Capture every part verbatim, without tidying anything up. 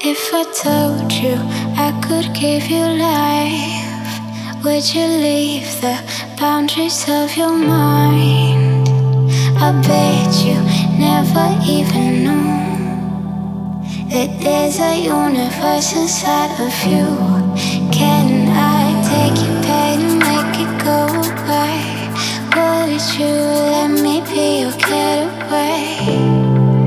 If I told you I could give you life, would you leave the boundaries of your mind? I bet you never even knew that there's a universe inside of you. Can I take your pain and make it go away? Would you let me be your getaway?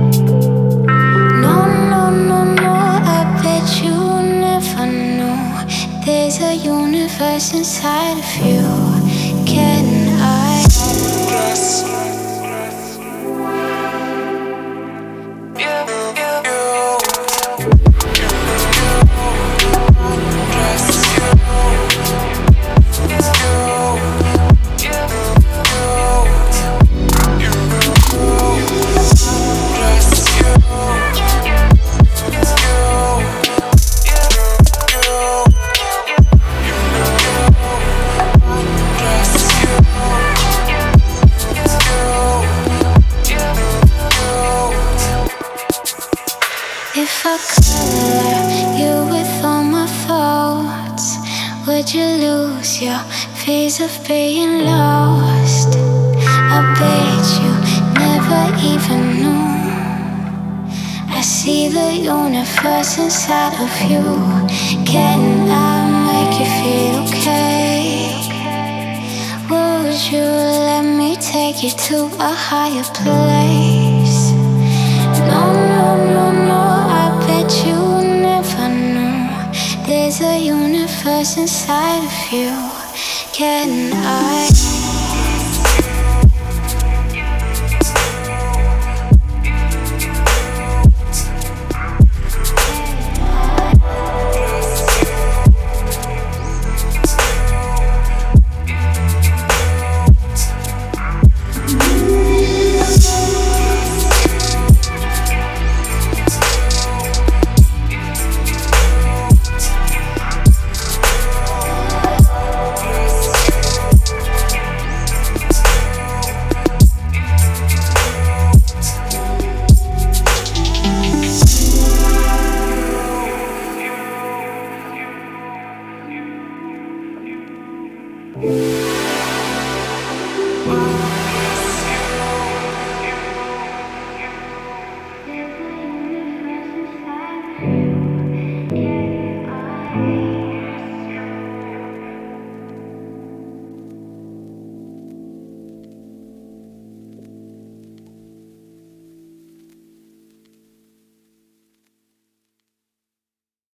There's a universe inside of you. Can I? Yes. If I color you with all my thoughts, would you lose your phase of being lost? I bet you never even knew. I see the universe inside of you. Can I make you feel okay? Would you let me take you to a higher place? No, no, no, no, I bet you never knew. There's a universe inside of you. Can I?